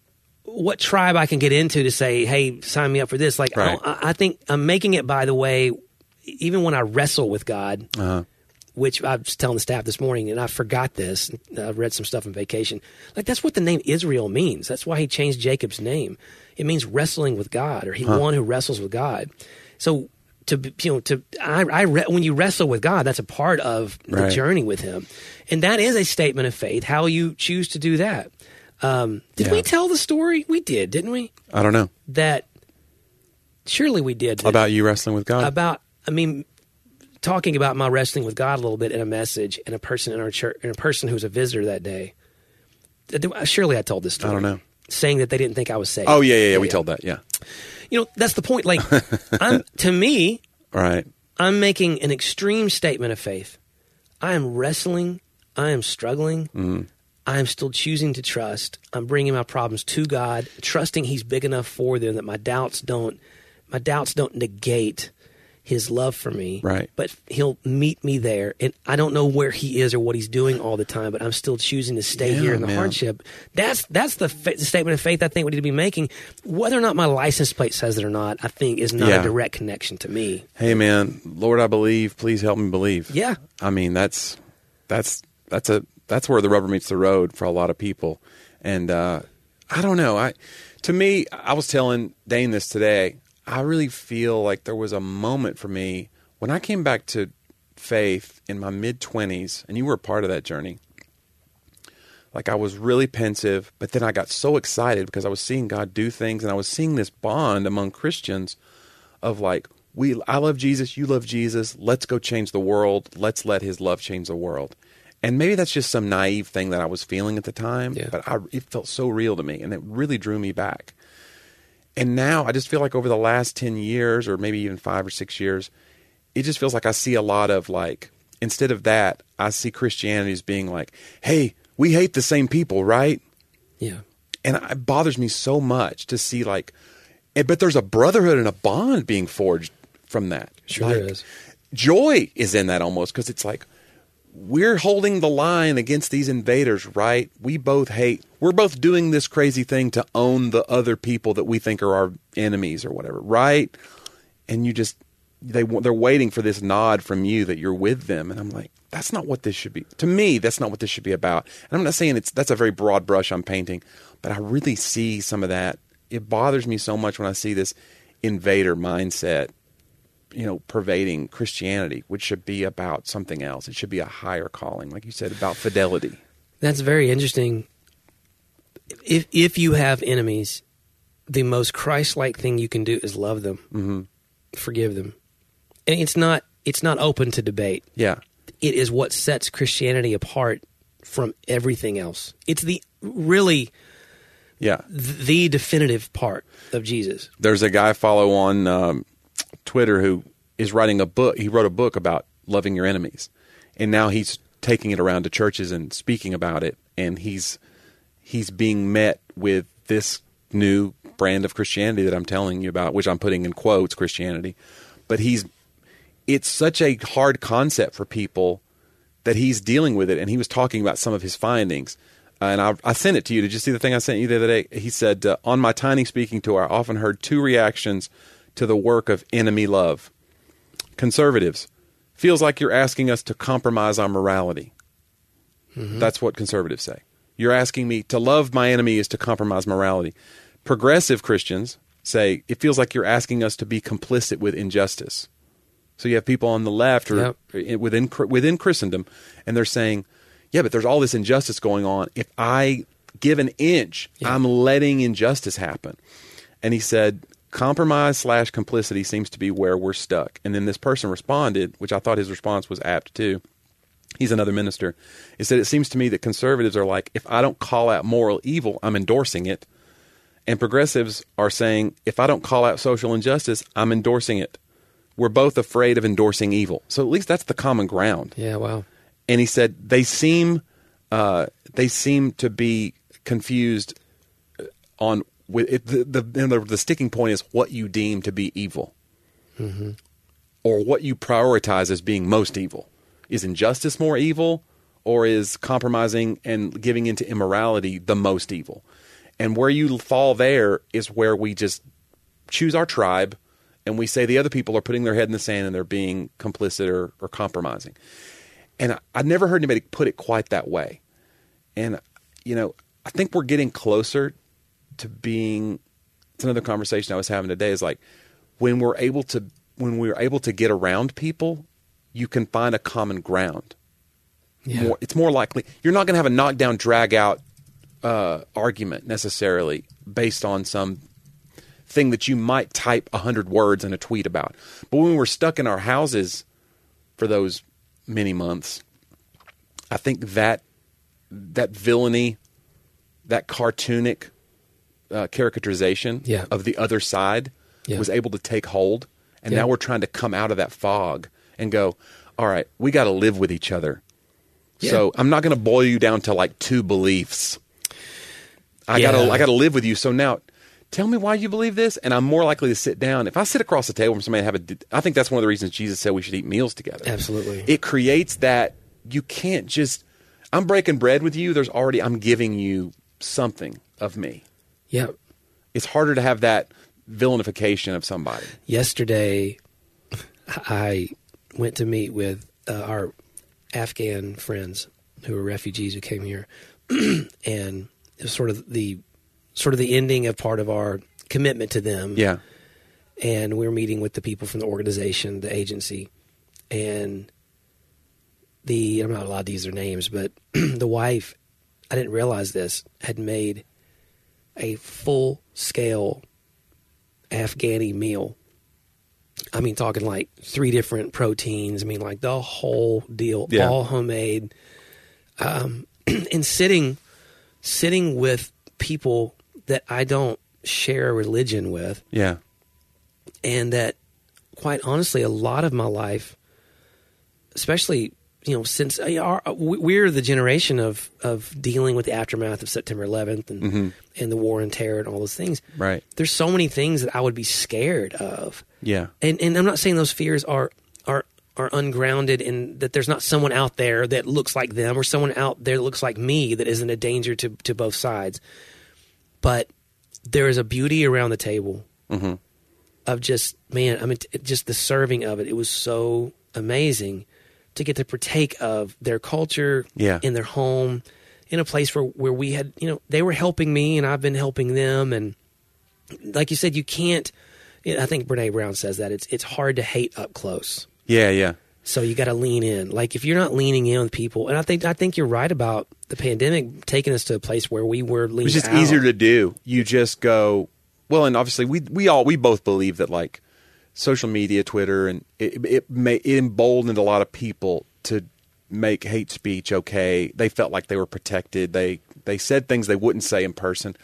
what tribe I can get into to say, hey, sign me up for this. Like,
right.
I, I think I'm making it, by the way, even when I wrestle with God, uh-huh. which I was telling the staff this morning, and I forgot this. I read some stuff on vacation. Like, that's what the name Israel means. That's why he changed Jacob's name. It means wrestling with God, or he huh. one who wrestles with God. So to, you know, to, I, I re, when you wrestle with God, that's a part of the
right.
journey with him. And that is a statement of faith, how you choose to do that. Um, did
yeah.
we tell the story? We did, didn't we?
I don't know.
That surely we did.
About you wrestling with God?
About, I mean, talking about my wrestling with God a little bit in a message, and a person in our church, and a person who was a visitor that day. Surely I told this story.
I don't know.
Saying that they didn't think I was saved.
Oh, yeah, yeah, yeah. We yeah. told that, yeah.
You know, that's the point. Like, I'm, to me,
right.
I'm making an extreme statement of faith. I am wrestling. I am struggling. Mm. I am still choosing to trust. I'm bringing my problems to God, trusting he's big enough for them that my doubts don't, my doubts don't negate his love for me.
Right.
But he'll meet me there. And I don't know where he is or what he's doing all the time, but I'm still choosing to stay
yeah,
here in the
man. hardship.
That's that's the, fa- the statement of faith I think we need to be making. Whether or not my license plate says it or not, I think is not
yeah.
a direct connection to me.
Hey, man, Lord, I believe. Please help me believe.
Yeah.
I mean, that's that's that's a that's where the rubber meets the road for a lot of people. And uh, I don't know. I to me, I was telling Dane this today. I really feel like there was a moment for me when I came back to faith in my mid-twenties, and you were a part of that journey. Like, I was really pensive, but then I got so excited because I was seeing God do things, and I was seeing this bond among Christians of like, we, I love Jesus, you love Jesus, let's go change the world, let's let his love change the world. And maybe that's just some naive thing that I was feeling at the time,
yeah.
but I, it felt so real to me, and it really drew me back. And now I just feel like over the last ten years, or maybe even five or six years, it just feels like I see a lot of like, instead of that, I see Christianity as being like, hey, we hate the same people, right?
Yeah.
And it bothers me so much to see like, but there's a brotherhood and a bond being forged from that.
Sure
like,
there is.
Joy is in that almost, because it's like, we're holding the line against these invaders, right? We both hate, we're both doing this crazy thing to own the other people that we think are our enemies or whatever, right? And you just, they, they're waiting for this nod from you that you're with them. And I'm like, that's not what this should be. To me, that's not what this should be about. And I'm not saying it's, that's a very broad brush I'm painting, but I really see some of that. It bothers me so much when I see this invader mindset, you know, pervading Christianity, which should be about something else. It should be a higher calling, like you said, about fidelity. That's
very interesting. If if you have enemies, the most Christ-like thing you can do is love them, mm-hmm. forgive them, and it's not it's not open to debate.
Yeah,
it is what sets Christianity apart from everything else. It's the really
Yeah.
th- the definitive part of Jesus.
There's a guy I follow on um, Twitter who is writing a book. He wrote a book about loving your enemies. And now he's taking it around to churches and speaking about it. And he's he's being met with this new brand of Christianity that I'm telling you about, which I'm putting in quotes, Christianity. But he's it's such a hard concept for people that he's dealing with it. And he was talking about some of his findings. Uh, and I, I sent it to you. Did you see the thing I sent you the other day? He said, uh, on my tiny speaking tour, I often heard two reactions to the work of enemy love. Conservatives, feels like you're asking us to compromise our morality. Mm-hmm. That's what conservatives say. You're asking me to love my enemy is to compromise morality. Progressive Christians say it feels like you're asking us to be complicit with injustice. So you have people on the left or yep. within within Christendom, and they're saying, yeah, but there's all this injustice going on. If I give an inch, yeah. I'm letting injustice happen. And he said, compromise slash complicity seems to be where we're stuck. And then this person responded, which I thought his response was apt too. He's another minister. He said, it seems to me that conservatives are like, if I don't call out moral evil, I'm endorsing it. And progressives are saying, if I don't call out social injustice, I'm endorsing it. We're both afraid of endorsing evil. So at least that's the common ground.
Yeah, wow.
And he said, they seem, uh, they seem to be confused on With it, the, the, the the sticking point is what you deem to be evil, mm-hmm. or what you prioritize as being most evil. Is injustice more evil, or is compromising and giving into immorality the most evil? And where you fall there is where we just choose our tribe, and we say the other people are putting their head in the sand and they're being complicit or, or compromising. And I, I've never heard anybody put it quite that way. And you know, I think we're getting closer to being, it's another conversation I was having today, is like when we're able to when we're able to get around people, you can find a common ground. Yeah. More, it's more likely you're not going to have a knockdown, drag out uh, argument necessarily based on some thing that you might type a hundred words in a tweet about. But when we're stuck in our houses for those many months, I think that that villainy, that cartoonic Uh, caricaturization
yeah.
of the other side yeah. was able to take hold. And yeah. now we're trying to come out of that fog and go, all right, we got to live with each other. Yeah. So I'm not going to boil you down to like two beliefs. I yeah. got to I got to live with you. So now tell me why you believe this. And I'm more likely to sit down. If I sit across the table from somebody and have a, I think that's one of the reasons Jesus said we should eat meals together.
Absolutely.
It creates that you can't just, I'm breaking bread with you. There's already, I'm giving you something of me.
Yeah.
It's harder to have that villainification of somebody.
Yesterday, I went to meet with uh, our Afghan friends who were refugees who came here, and it was sort of the sort of the ending of part of our commitment to them.
Yeah.
And we were meeting with the people from the organization, the agency, and the I'm not allowed to use their names, but the wife, I didn't realize this, had made a full-scale Afghani meal. I mean, talking like three different proteins. I mean, like the whole deal, yeah. all homemade. Um, and sitting, sitting with people that I don't share religion with.
Yeah.
And that, quite honestly, a lot of my life, especially, you know, since uh, our, we're the generation of, of dealing with the aftermath of September eleventh and, mm-hmm. and the war and terror and all those things.
Right.
There's so many things that I would be scared of.
Yeah.
And and I'm not saying those fears are are are ungrounded and that there's not someone out there that looks like them or someone out there that looks like me that isn't a danger to, to both sides. But there is a beauty around the table mm-hmm. of just, man, I mean, t- just the serving of it. It was so amazing to get to partake of their culture
yeah.
in their home, in a place where, where we had, you know, they were helping me and I've been helping them. And like you said, you can't, I think Brene Brown says that, it's it's hard to hate up close.
Yeah, yeah.
So you got to lean in. Like if you're not leaning in with people, and I think I think you're right about the pandemic taking us to a place where we were leaning out.
It's just out. Easier to do. You just go, well, and obviously we we all, we both believe that like, social media, Twitter, and it it, may, it emboldened a lot of people to make hate speech okay. They felt like they were protected. They they said things they wouldn't say in person.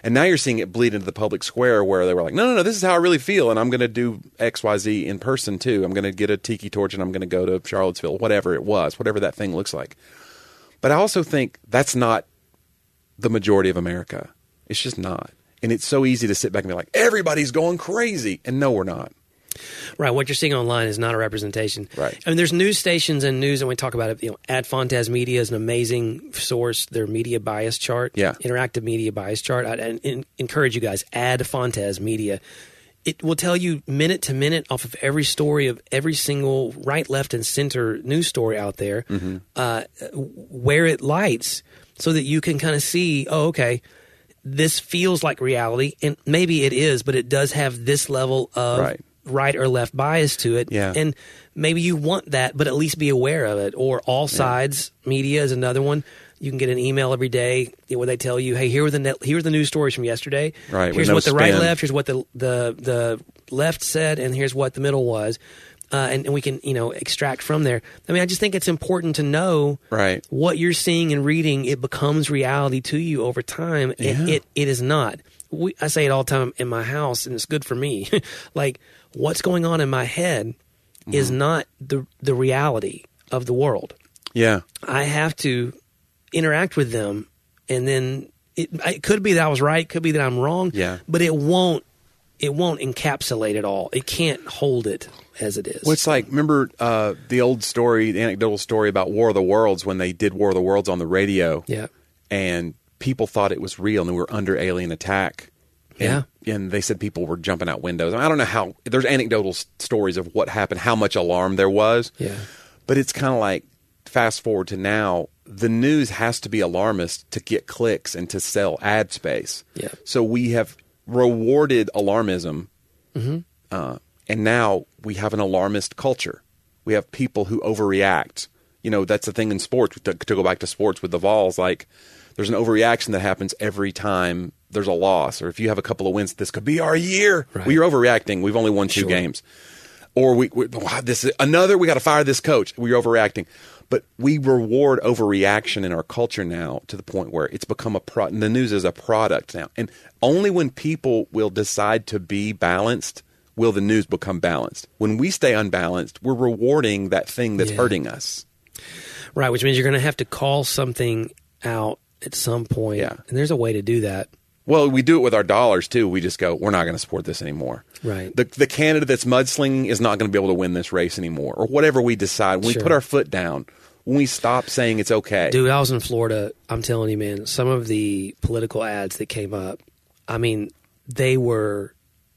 And now you're seeing it bleed into the public square where they were like, no, no, no, this is how I really feel, and I'm going to do X, Y, Z in person too. I'm going to get a tiki torch, and I'm going to go to Charlottesville, whatever it was, whatever that thing looks like. But I also think that's not the majority of America. It's just not. And it's so easy to sit back and be like, everybody's going crazy. And no, we're not.
Right. What you're seeing online is not a representation.
Right.
I mean, there's news stations and news, and we talk about it. You know, Ad Fontes Media is an amazing source. Their media bias chart,
yeah,
interactive media bias chart. I, I, I encourage you guys. Ad Fontes Media. It will tell you minute to minute off of every story of every single right, left, and center news story out there, mm-hmm. uh, where it lights, so that you can kind of see, oh, okay, this feels like reality, and maybe it is, but it does have this level of
right.
right or left bias to it.
Yeah.
And maybe you want that, but at least be aware of it. Or All Sides yeah. Media is another one. You can get an email every day where they tell you, hey, here are the net, here are the news stories from yesterday.
Right.
Here's
no
what the
spin.
right left, here's what the, the the left said, and here's what the middle was. Uh, and, and we can, you know, extract from there. I mean, I just think it's important to know
right.
what you're seeing and reading. It becomes reality to you over time.
Yeah.
And it, it is not. We, I say it all the time in my house, and it's good for me. Like, what's going on in my head mm-hmm. is not the the reality of the world.
Yeah.
I have to interact with them, and then it, it could be that I was right, could be that I'm wrong,
yeah.
but it won't it won't encapsulate it all. It can't hold it as it is.
Well, it's like, remember uh, the old story, the anecdotal story about War of the Worlds, when they did War of the Worlds on the radio,
yeah.
and people thought it was real and we were under alien attack. And,
yeah.
and they said people were jumping out windows. I don't know how, there's anecdotal s- stories of what happened, how much alarm there was.
Yeah.
But it's kind of like, fast forward to now, the news has to be alarmist to get clicks and to sell ad space.
Yeah.
So we have rewarded alarmism,
mm-hmm.
uh, and now we have an alarmist culture. We have people who overreact. You know, that's the thing in sports, to, to go back to sports with the Vols, like there's an overreaction that happens every time there's a loss, or if you have a couple of wins, this could be our year.
Right.
Well, you're overreacting. We've only won two
Sure.
games. Or we, we wow, this is another, we got to fire this coach. We're overreacting. But we reward overreaction in our culture now to the point where it's become a pro. The news is a product now. And only when people will decide to be balanced will the news become balanced. When we stay unbalanced, we're rewarding that thing that's
Yeah.
hurting us.
Right, which means you're going to have to call something out at some point.
Yeah.
And there's a way to do that.
Well, we do it with our dollars, too. We just go, we're not going to support this anymore.
Right.
The the candidate that's mudslinging is not going to be able to win this race anymore, or whatever we decide. When
Sure.
we put our foot down, when we stop saying it's okay.
Dude, I was in Florida. I'm telling you, man, some of the political ads that came up, I mean, they were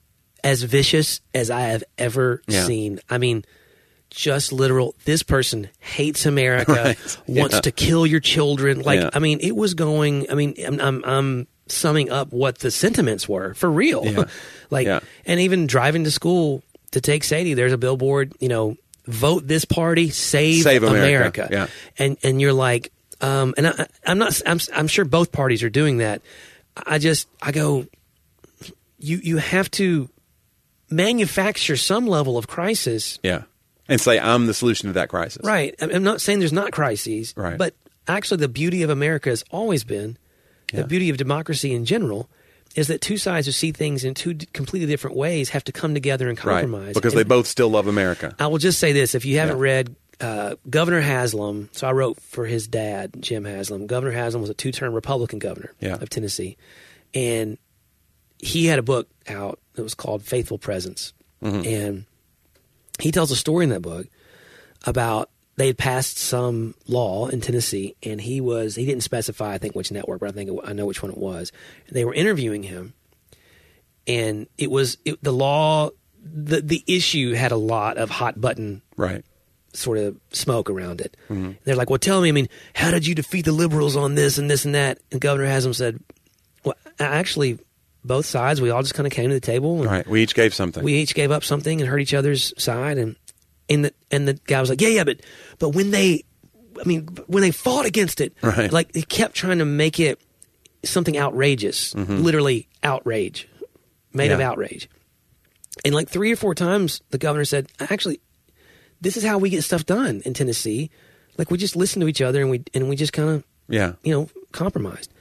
as vicious as I have ever
Yeah.
seen. I mean, just literal, this person hates America,
Right.
wants
Yeah.
to kill your children. Like,
Yeah.
I mean, it was going, I mean, I'm, I'm, I'm summing up what the sentiments were for real.
Yeah.
like,
Yeah.
and even driving to school to take Sadie, there's a billboard, you know, vote this party, save,
Save America.
America.
Yeah.
And, and you're like, um, and I, I'm not, I'm, I'm sure both parties are doing that. I just, I go, you, you have to manufacture some level of crisis.
Yeah. And say, I'm the solution to that crisis.
Right. I'm not saying there's not crises,
Right.
but actually the beauty of America has always been,
Yeah.
the beauty of democracy in general, is that two sides who see things in two d- completely different ways have to come together and compromise.
Right. Because
And
they both still love America.
I will just say this. If you haven't
Yeah.
read uh, Governor Haslam, so I wrote for his dad, Jim Haslam. Governor Haslam was a two-term Republican governor
Yeah.
of Tennessee. And he had a book out that was called Faithful Presence.
Mm-hmm.
And he tells a story in that book about they had passed some law in Tennessee, and he was he didn't specify, I think, which network, but I think it, I know which one it was. And they were interviewing him, and it was it, the law. The the issue had a lot of hot button
Right.
sort of smoke around it.
Mm-hmm.
They're like, "Well, tell me, I mean, how did you defeat the liberals on this and this and that?" And Governor Haslam said, "Well, actually, both sides, we all just kind of came to the table, and
Right. We each gave something.
we each gave up something and hurt each other's side." And and the and the guy was like, "Yeah, yeah, but but when they, I mean, when they fought against it,
Right.
like he kept trying to make it something outrageous, literally outrage, made of
Yeah.
outrage." And like three or four times, the governor said, "Actually, this is how we get stuff done in Tennessee. Like we just listen to each other and we and we just kind of,
Yeah.
you know, compromised."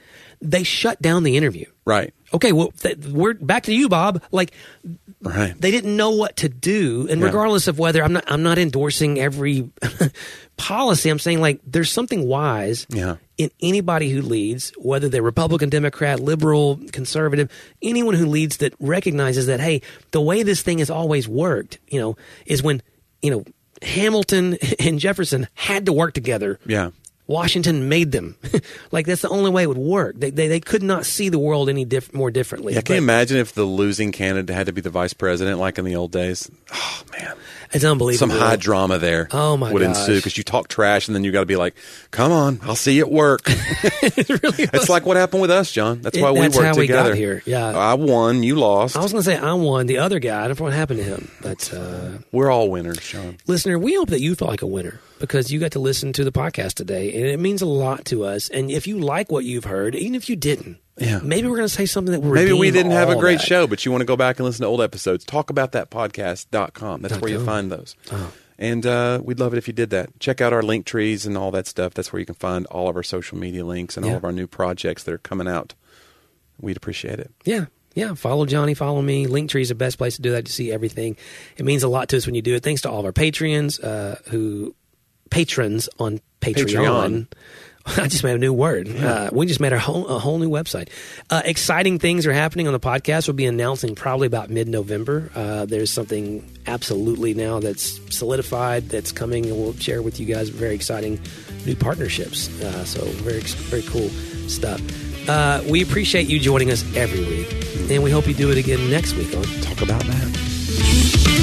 they shut down the interview.
Right.
Okay, well, th- we're back to you, Bob. Like,
right.
They didn't know what to do, and
Yeah.
regardless of whether I'm not, I'm not endorsing every policy. I'm saying like there's something wise
Yeah.
in anybody who leads, whether they're Republican, Democrat, liberal, conservative, anyone who leads that recognizes that hey, the way this thing has always worked, you know, is when you know Hamilton and Jefferson had to work together.
Yeah.
Washington made them. Like, that's the only way it would work. They they, they could not see the world any diff- more differently.
Yeah, can you
But
imagine if the losing candidate had to be the vice president like in the old days? Oh, man.
it's unbelievable.
Some high drama there
Oh, my
would
gosh.
ensue because you talk trash and then you got to be like, come on, I'll see you at work.
It really was.
It's like what happened with us, John. That's
It-
why we
that's
worked
how we got
together.
here, yeah.
I won, you lost.
I was going to say I won. The other guy, I don't know what happened to him. But uh,
We're all winners, John.
listener, we hope that you felt like a winner because you got to listen to the podcast today, and it means a lot to us. And if you like what you've heard, even if you didn't,
Yeah.
maybe we're going to say something that will
Maybe we
redeem
didn't have a
all
great
that.
show, but you want to go back and listen to old episodes. Talk about that podcast dot com. That's
Dot
where you
com.
find those.
Oh.
And uh, we'd love it if you did that. Check out our link trees and all that stuff. That's where you can find all of our social media links and
Yeah.
all of our new projects that are coming out. We'd appreciate it.
Yeah. Yeah. Follow Johnny, follow me. Linktree is the best place to do that, to see everything. It means a lot to us when you do it. Thanks to all of our Patreons uh, who patrons on Patreon.
Patreon.
I just made a new word. Uh, we just made a whole, a whole new website. Uh, exciting things are happening on the podcast. We'll be announcing probably about mid-November. Uh, there's something absolutely now that's solidified that's coming, and we'll share with you guys very exciting new partnerships. Uh, so very, very cool stuff. Uh, we appreciate you joining us every week, and we hope you do it again next week on Talk About That.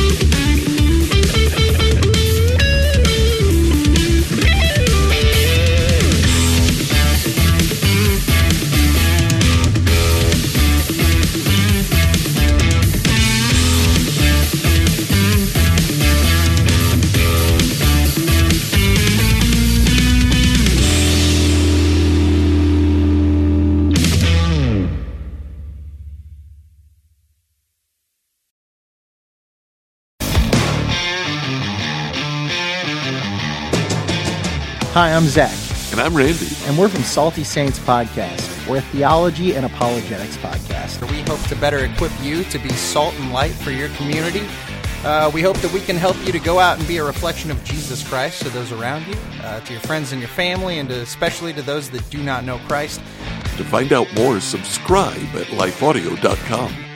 Hi, I'm Zach,
And I'm Randy.
and we're from Salty Saints Podcast. We're a theology and apologetics podcast.
We hope to better equip you to be salt and light for your community. Uh, we hope that we can help you to go out and be a reflection of Jesus Christ to those around you, uh, to your friends and your family, and to, especially to those that do not know Christ.
To find out more, subscribe at life audio dot com.